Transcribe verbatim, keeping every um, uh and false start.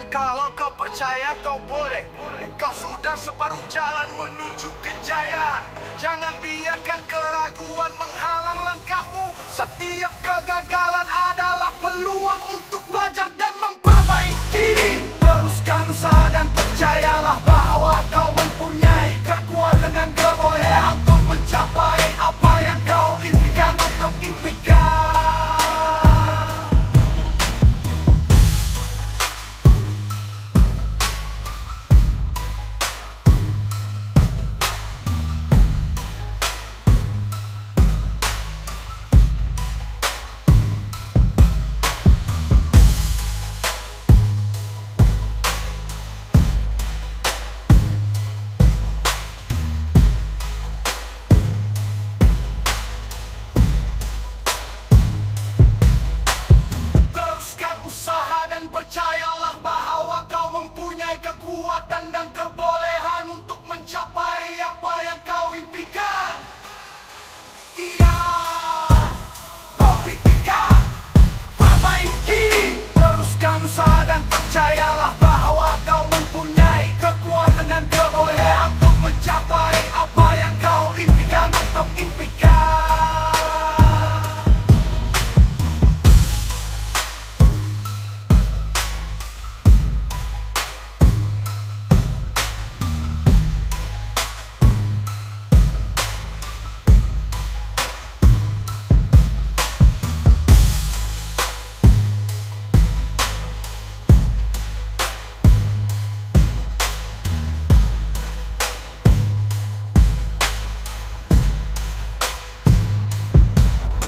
Kalau kau percaya kau boleh, kau sudah separuh jalan menuju kejayaan. Jangan biarkan keraguan menghalang langkahmu. Setiap kegagalan adalah peluang untuk